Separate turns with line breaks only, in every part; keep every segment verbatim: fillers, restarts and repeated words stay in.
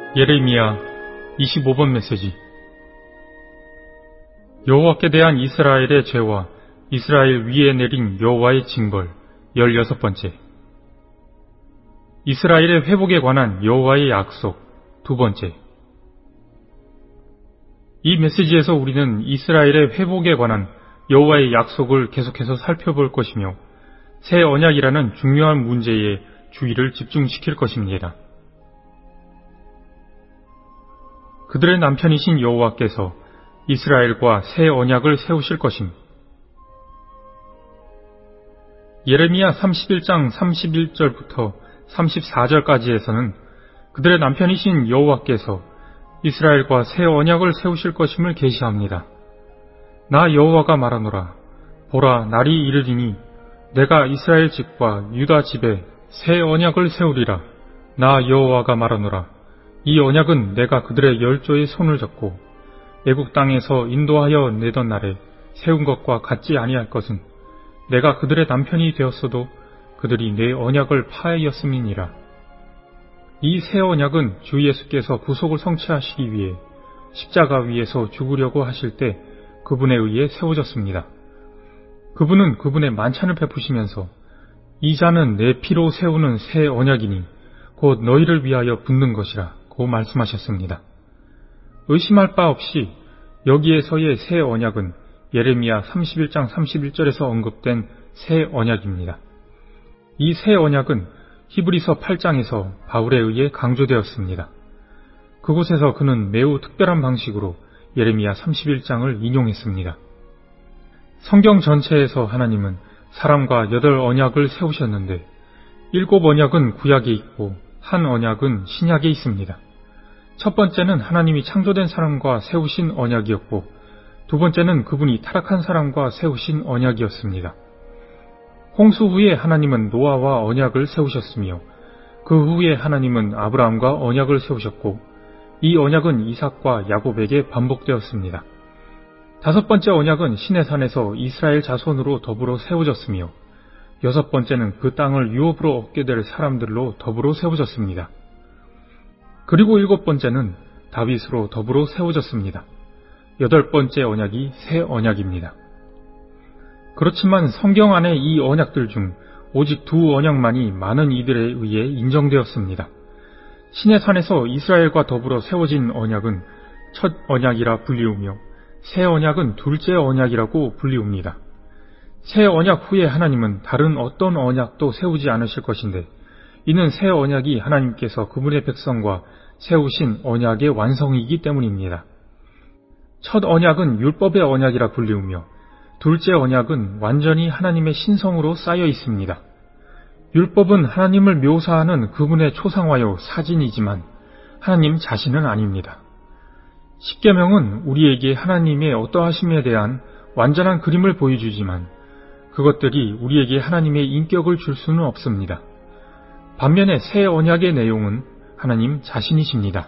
예레미야 이십오 번 메시지. 여호와께 대한 이스라엘의 죄와 이스라엘 위에 내린 여호와의 징벌 열여섯 번째. 이스라엘의 회복에 관한 여호와의 약속 두 번째. 이 메시지에서 우리는 이스라엘의 회복에 관한 여호와의 약속을 계속해서 살펴볼 것이며 새 언약이라는 중요한 문제에 주의를 집중시킬 것입니다. 그들의 남편이신 여호와께서 이스라엘과 새 언약을 세우실 것임. 예레미야 삼십일 장 삼십일 절부터 삼십사 절까지에서는 그들의 남편이신 여호와께서 이스라엘과 새 언약을 세우실 것임을 계시합니다. 나 여호와가 말하노라. 보라, 날이 이르리니 내가 이스라엘 집과 유다 집에 새 언약을 세우리라. 나 여호와가 말하노라. 이 언약은 내가 그들의 열조의 손을 잡고 애국 땅에서 인도하여 내던 날에 세운 것과 같지 아니할 것은 내가 그들의 남편이 되었어도 그들이 내 언약을 파하였음이니라. 이 새 언약은 주 예수께서 구속을 성취하시기 위해 십자가 위에서 죽으려고 하실 때 그분에 의해 세워졌습니다. 그분은 그분의 만찬을 베푸시면서 이 잔은 내 피로 세우는 새 언약이니 곧 너희를 위하여 붓는 것이라 고 말씀하셨습니다. 의심할 바 없이 여기에서의 새 언약은 예레미야 삼십일 장 삼십일 절에서 언급된 새 언약입니다. 이 새 언약은 히브리서 팔 장에서 바울에 의해 강조되었습니다. 그곳에서 그는 매우 특별한 방식으로 예레미야 삼십일 장을 인용했습니다. 성경 전체에서 하나님은 사람과 여덟 언약을 세우셨는데 일곱 언약은 구약에 있고 한 언약은 신약에 있습니다. 첫 번째는 하나님이 창조된 사람과 세우신 언약이었고 두 번째는 그분이 타락한 사람과 세우신 언약이었습니다. 홍수 후에 하나님은 노아와 언약을 세우셨으며 그 후에 하나님은 아브라함과 언약을 세우셨고 이 언약은 이삭과 야곱에게 반복되었습니다. 다섯 번째 언약은 시내산에서 이스라엘 자손으로 더불어 세워졌으며 여섯 번째는 그 땅을 유업으로 얻게 될 사람들로 더불어 세워졌습니다. 그리고 일곱 번째는 다윗으로 더불어 세워졌습니다. 여덟 번째 언약이 새 언약입니다. 그렇지만 성경 안에 이 언약들 중 오직 두 언약만이 많은 이들에 의해 인정되었습니다. 시내산에서 이스라엘과 더불어 세워진 언약은 첫 언약이라 불리우며 새 언약은 둘째 언약이라고 불리웁니다. 새 언약 후에 하나님은 다른 어떤 언약도 세우지 않으실 것인데 이는 새 언약이 하나님께서 그분의 백성과 세우신 언약의 완성이기 때문입니다. 첫 언약은 율법의 언약이라 불리우며 둘째 언약은 완전히 하나님의 신성으로 쌓여 있습니다. 율법은 하나님을 묘사하는 그분의 초상화요 사진이지만 하나님 자신은 아닙니다. 십계명은 우리에게 하나님의 어떠하심에 대한 완전한 그림을 보여주지만 그것들이 우리에게 하나님의 인격을 줄 수는 없습니다. 반면에 새 언약의 내용은 하나님 자신이십니다.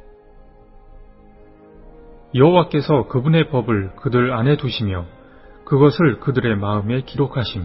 여호와께서 그분의 법을 그들 안에 두시며 그것을 그들의 마음에 기록하심.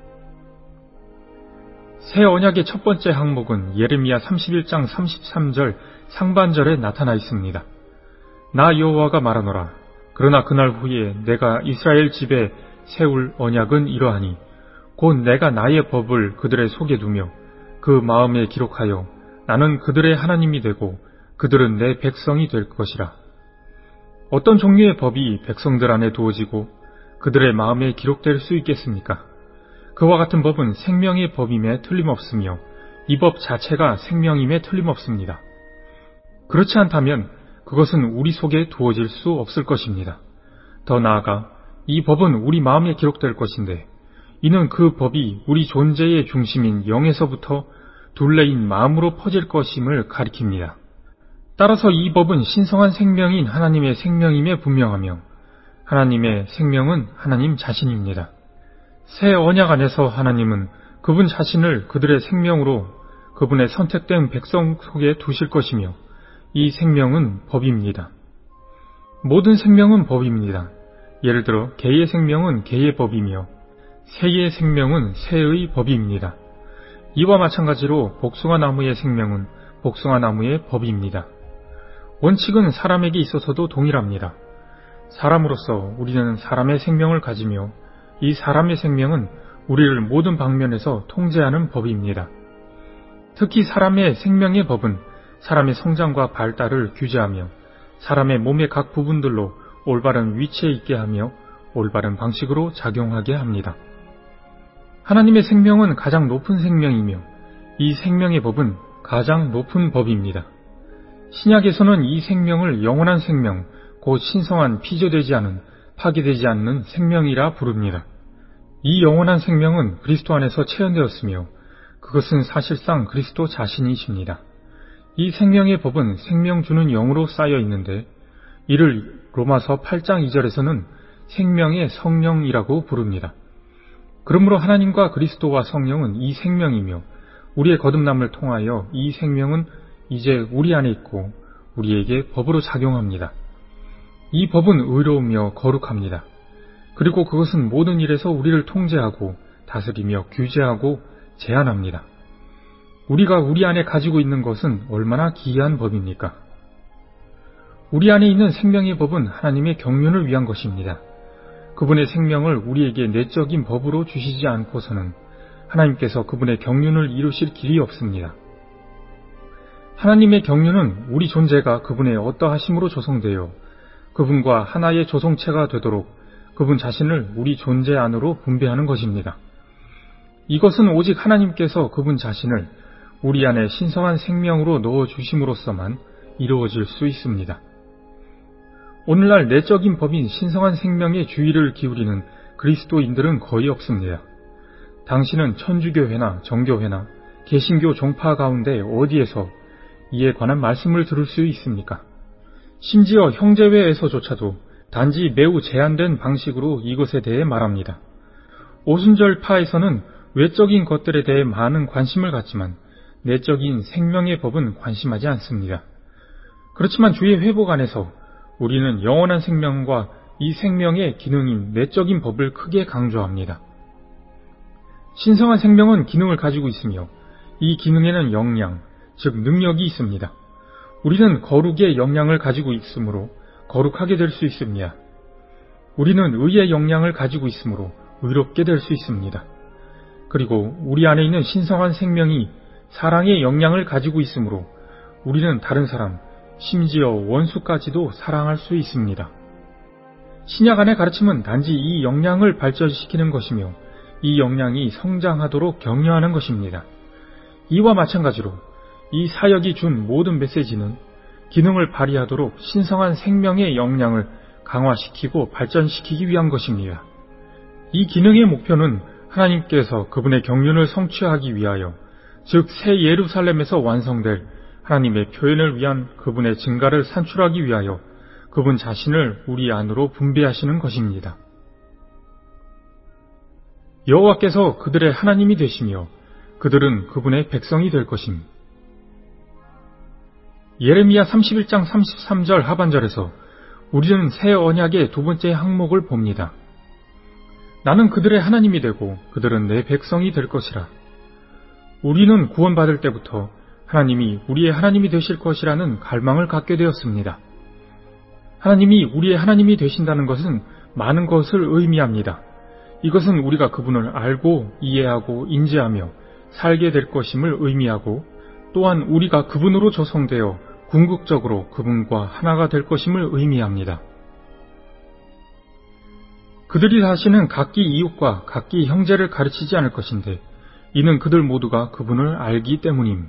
새 언약의 첫 번째 항목은 예레미야 삼십일 장 삼십삼 절 상반절에 나타나 있습니다. 나 여호와가 말하노라. 그러나 그날 후에 내가 이스라엘 집에 세울 언약은 이러하니 곧 내가 나의 법을 그들의 속에 두며 그 마음에 기록하여 나는 그들의 하나님이 되고 그들은 내 백성이 될 것이라. 어떤 종류의 법이 백성들 안에 두어지고 그들의 마음에 기록될 수 있겠습니까? 그와 같은 법은 생명의 법임에 틀림없으며 이 법 자체가 생명임에 틀림없습니다. 그렇지 않다면 그것은 우리 속에 두어질 수 없을 것입니다. 더 나아가 이 법은 우리 마음에 기록될 것인데 이는 그 법이 우리 존재의 중심인 영에서부터 둘레인 마음으로 퍼질 것임을 가리킵니다. 따라서 이 법은 신성한 생명인 하나님의 생명임에 분명하며 하나님의 생명은 하나님 자신입니다. 새 언약 안에서 하나님은 그분 자신을 그들의 생명으로 그분의 선택된 백성 속에 두실 것이며 이 생명은 법입니다. 모든 생명은 법입니다. 예를 들어 개의 생명은 개의 법이며 새의 생명은 새의 법입니다. 이와 마찬가지로 복숭아 나무의 생명은 복숭아 나무의 법입니다. 원칙은 사람에게 있어서도 동일합니다. 사람으로서 우리는 사람의 생명을 가지며 이 사람의 생명은 우리를 모든 방면에서 통제하는 법입니다. 특히 사람의 생명의 법은 사람의 성장과 발달을 규제하며 사람의 몸의 각 부분들로 올바른 위치에 있게 하며 올바른 방식으로 작용하게 합니다. 하나님의 생명은 가장 높은 생명이며 이 생명의 법은 가장 높은 법입니다. 신약에서는 이 생명을 영원한 생명, 곧 신성한 피조되지 않은, 파괴되지 않는 생명이라 부릅니다. 이 영원한 생명은 그리스도 안에서 체현되었으며 그것은 사실상 그리스도 자신이십니다. 이 생명의 법은 생명 주는 영으로 쌓여 있는데 이를 로마서 팔 장 이 절에서는 생명의 성령이라고 부릅니다. 그러므로 하나님과 그리스도와 성령은 이 생명이며 우리의 거듭남을 통하여 이 생명은 이제 우리 안에 있고 우리에게 법으로 작용합니다. 이 법은 의로우며 거룩합니다. 그리고 그것은 모든 일에서 우리를 통제하고 다스리며 규제하고 제한합니다. 우리가 우리 안에 가지고 있는 것은 얼마나 기이한 법입니까? 우리 안에 있는 생명의 법은 하나님의 경륜을 위한 것입니다. 그분의 생명을 우리에게 내적인 법으로 주시지 않고서는 하나님께서 그분의 경륜을 이루실 길이 없습니다. 하나님의 경륜은 우리 존재가 그분의 어떠하심으로 조성되어 그분과 하나의 조성체가 되도록 그분 자신을 우리 존재 안으로 분배하는 것입니다. 이것은 오직 하나님께서 그분 자신을 우리 안에 신성한 생명으로 넣어주심으로써만 이루어질 수 있습니다. 오늘날 내적인 법인 신성한 생명에 주의를 기울이는 그리스도인들은 거의 없습니다. 당신은 천주교회나 정교회나 개신교 종파 가운데 어디에서 이에 관한 말씀을 들을 수 있습니까? 심지어 형제회에서조차도 단지 매우 제한된 방식으로 이것에 대해 말합니다. 오순절파에서는 외적인 것들에 대해 많은 관심을 갖지만 내적인 생명의 법은 관심하지 않습니다. 그렇지만 주의 회복 안에서 우리는 영원한 생명과 이 생명의 기능인 내적인 법을 크게 강조합니다. 신성한 생명은 기능을 가지고 있으며 이 기능에는 역량, 즉 능력이 있습니다. 우리는 거룩의 역량을 가지고 있으므로 거룩하게 될 수 있습니다. 우리는 의의 역량을 가지고 있으므로 의롭게 될 수 있습니다. 그리고 우리 안에 있는 신성한 생명이 사랑의 역량을 가지고 있으므로 우리는 다른 사람, 심지어 원수까지도 사랑할 수 있습니다. 신약 안의 가르침은 단지 이 역량을 발전시키는 것이며 이 역량이 성장하도록 격려하는 것입니다. 이와 마찬가지로 이 사역이 준 모든 메시지는 기능을 발휘하도록 신성한 생명의 역량을 강화시키고 발전시키기 위한 것입니다. 이 기능의 목표는 하나님께서 그분의 경륜을 성취하기 위하여, 즉 새 예루살렘에서 완성될 하나님의 표현을 위한 그분의 증가를 산출하기 위하여 그분 자신을 우리 안으로 분배하시는 것입니다. 여호와께서 그들의 하나님이 되시며 그들은 그분의 백성이 될 것임. 예레미야 삼십일 장 삼십삼 절 하반절에서 우리는 새 언약의 두 번째 항목을 봅니다. 나는 그들의 하나님이 되고 그들은 내 백성이 될 것이라. 우리는 구원받을 때부터 하나님이 우리의 하나님이 되실 것이라는 갈망을 갖게 되었습니다. 하나님이 우리의 하나님이 되신다는 것은 많은 것을 의미합니다. 이것은 우리가 그분을 알고 이해하고 인지하며 살게 될 것임을 의미하고, 또한 우리가 그분으로 조성되어 궁극적으로 그분과 하나가 될 것임을 의미합니다. 그들이 다시는 각기 이웃과 각기 형제를 가르치지 않을 것인데 이는 그들 모두가 그분을 알기 때문임.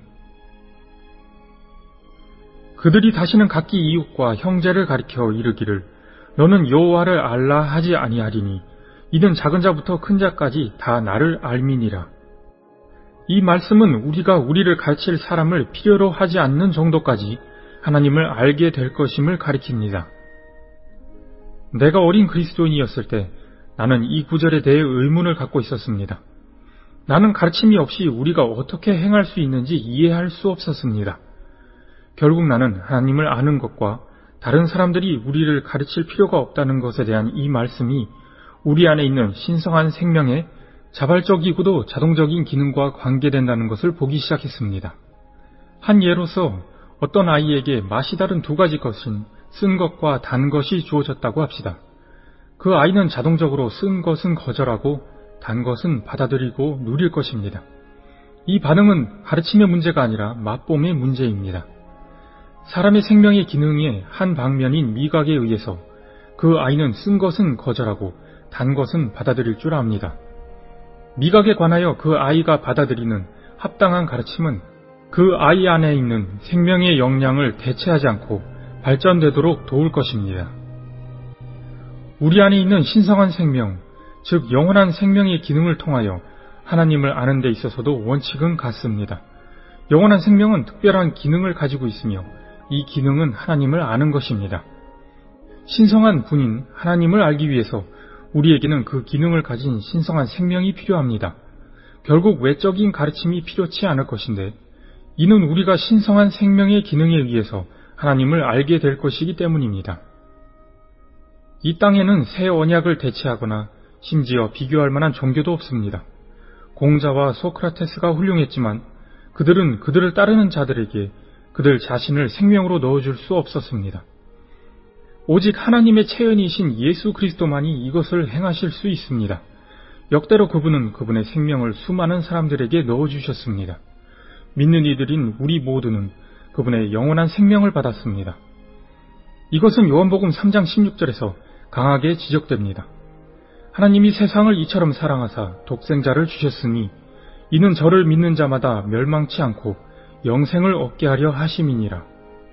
그들이 다시는 각기 이웃과 형제를 가리켜 이르기를 너는 여호와를 알라 하지 아니하리니 이는 작은 자부터 큰 자까지 다 나를 알미니라. 이 말씀은 우리가 우리를 가르칠 사람을 필요로 하지 않는 정도까지 하나님을 알게 될 것임을 가리킵니다. 내가 어린 그리스도인이었을 때 나는 이 구절에 대해 의문을 갖고 있었습니다. 나는 가르침이 없이 우리가 어떻게 행할 수 있는지 이해할 수 없었습니다. 결국 나는 하나님을 아는 것과 다른 사람들이 우리를 가르칠 필요가 없다는 것에 대한 이 말씀이 우리 안에 있는 신성한 생명의 자발적이고도 자동적인 기능과 관계된다는 것을 보기 시작했습니다. 한 예로서 어떤 아이에게 맛이 다른 두 가지 것인 쓴 것과 단 것이 주어졌다고 합시다. 그 아이는 자동적으로 쓴 것은 거절하고 단 것은 받아들이고 누릴 것입니다. 이 반응은 가르침의 문제가 아니라 맛봄의 문제입니다. 사람의 생명의 기능의 한 방면인 미각에 의해서 그 아이는 쓴 것은 거절하고 단 것은 받아들일 줄 압니다. 미각에 관하여 그 아이가 받아들이는 합당한 가르침은 그 아이 안에 있는 생명의 역량을 대체하지 않고 발전되도록 도울 것입니다. 우리 안에 있는 신성한 생명, 즉 영원한 생명의 기능을 통하여 하나님을 아는 데 있어서도 원칙은 같습니다. 영원한 생명은 특별한 기능을 가지고 있으며 이 기능은 하나님을 아는 것입니다. 신성한 분인 하나님을 알기 위해서 우리에게는 그 기능을 가진 신성한 생명이 필요합니다. 결국 외적인 가르침이 필요치 않을 것인데 이는 우리가 신성한 생명의 기능에 의해서 하나님을 알게 될 것이기 때문입니다. 이 땅에는 새 언약을 대체하거나 심지어 비교할 만한 종교도 없습니다. 공자와 소크라테스가 훌륭했지만 그들은 그들을 따르는 자들에게 그들 자신을 생명으로 넣어줄 수 없었습니다. 오직 하나님의 체현이신 예수 그리스도만이 이것을 행하실 수 있습니다. 역대로 그분은 그분의 생명을 수많은 사람들에게 넣어주셨습니다. 믿는 이들인 우리 모두는 그분의 영원한 생명을 받았습니다. 이것은 요한복음 삼 장 십육 절에서 강하게 지적됩니다. 하나님이 세상을 이처럼 사랑하사 독생자를 주셨으니 이는 저를 믿는 자마다 멸망치 않고 영생을 얻게 하려 하심이니라.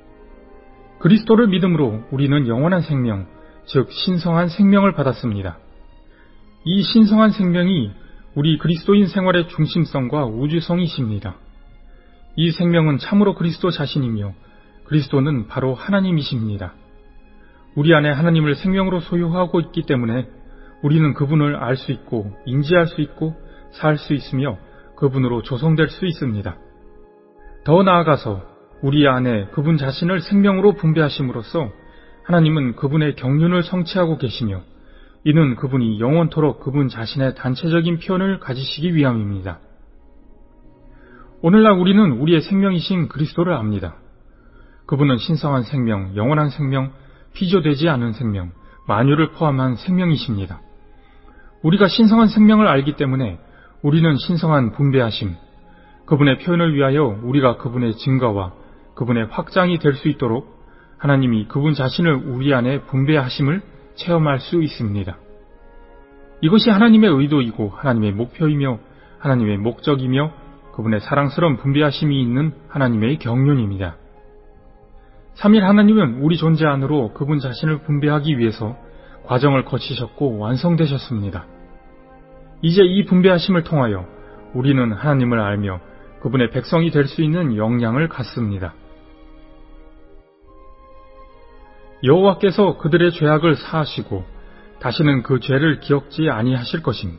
그리스도를 믿음으로 우리는 영원한 생명, 즉 신성한 생명을 받았습니다. 이 신성한 생명이 우리 그리스도인 생활의 중심성과 우주성이십니다. 이 생명은 참으로 그리스도 자신이며 그리스도는 바로 하나님이십니다. 우리 안에 하나님을 생명으로 소유하고 있기 때문에 우리는 그분을 알 수 있고 인지할 수 있고 살 수 있으며 그분으로 조성될 수 있습니다. 더 나아가서 우리 안에 그분 자신을 생명으로 분배하심으로써 하나님은 그분의 경륜을 성취하고 계시며 이는 그분이 영원토록 그분 자신의 단체적인 표현을 가지시기 위함입니다. 오늘날 우리는 우리의 생명이신 그리스도를 압니다. 그분은 신성한 생명, 영원한 생명, 피조되지 않은 생명, 만유를 포함한 생명이십니다. 우리가 신성한 생명을 알기 때문에 우리는 신성한 분배하심, 그분의 표현을 위하여 우리가 그분의 증거와 그분의 확장이 될 수 있도록 하나님이 그분 자신을 우리 안에 분배하심을 체험할 수 있습니다. 이것이 하나님의 의도이고 하나님의 목표이며 하나님의 목적이며 그분의 사랑스러운 분배하심이 있는 하나님의 경륜입니다. 삼일 하나님은 우리 존재 안으로 그분 자신을 분배하기 위해서 과정을 거치셨고 완성되셨습니다. 이제 이 분배하심을 통하여 우리는 하나님을 알며 그분의 백성이 될 수 있는 역량을 갖습니다. 여호와께서 그들의 죄악을 사하시고 다시는 그 죄를 기억지 아니하실 것임.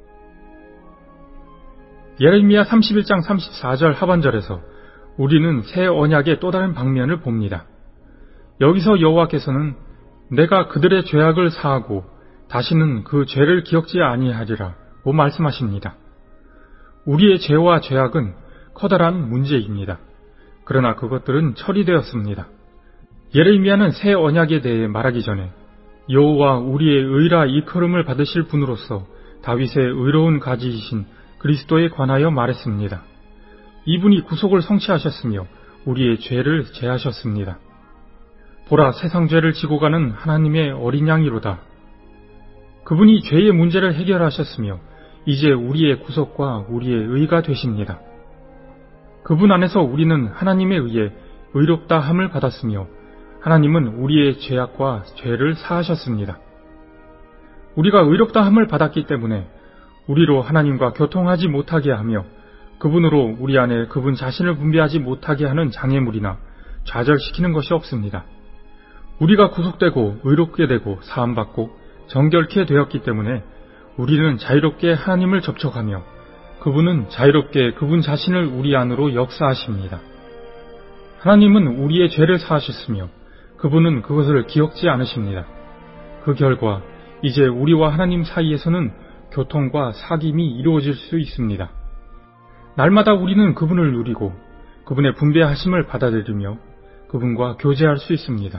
예레미야 삼십일 장 삼십사 절 하반절에서 우리는 새 언약의 또 다른 방면을 봅니다. 여기서 여호와께서는 내가 그들의 죄악을 사하고 다시는 그 죄를 기억지 아니하리라고 말씀하십니다. 우리의 죄와 죄악은 커다란 문제입니다. 그러나 그것들은 처리되었습니다. 예레미야는 새 언약에 대해 말하기 전에 여호와 우리의 의라 일컬음을 받으실 분으로서 다윗의 의로운 가지이신 그리스도에 관하여 말했습니다. 이분이 구속을 성취하셨으며 우리의 죄를 제하셨습니다. 보라, 세상 죄를 지고 가는 하나님의 어린 양이로다. 그분이 죄의 문제를 해결하셨으며 이제 우리의 구속과 우리의 의가 되십니다. 그분 안에서 우리는 하나님에 의해 의롭다 함을 받았으며 하나님은 우리의 죄악과 죄를 사하셨습니다. 우리가 의롭다 함을 받았기 때문에 우리로 하나님과 교통하지 못하게 하며 그분으로 우리 안에 그분 자신을 분배하지 못하게 하는 장애물이나 좌절시키는 것이 없습니다. 우리가 구속되고 의롭게 되고 사함받고 정결케 되었기 때문에 우리는 자유롭게 하나님을 접촉하며 그분은 자유롭게 그분 자신을 우리 안으로 역사하십니다. 하나님은 우리의 죄를 사하셨으며 그분은 그것을 기억지 않으십니다. 그 결과 이제 우리와 하나님 사이에서는 교통과 사귐이 이루어질 수 있습니다. 날마다 우리는 그분을 누리고 그분의 분배하심을 받아들이며 그분과 교제할 수 있습니다.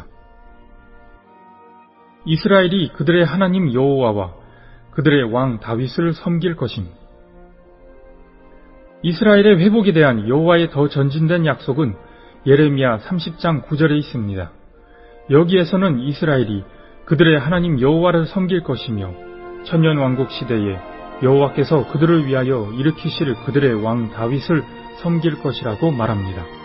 이스라엘이 그들의 하나님 여호와와 그들의 왕 다윗을 섬길 것입니다. 이스라엘의 회복에 대한 여호와의 더 전진된 약속은 예레미야 삼십 장 구 절에 있습니다. 여기에서는 이스라엘이 그들의 하나님 여호와를 섬길 것이며 천년왕국 시대에 여호와께서 그들을 위하여 일으키실 그들의 왕 다윗을 섬길 것이라고 말합니다.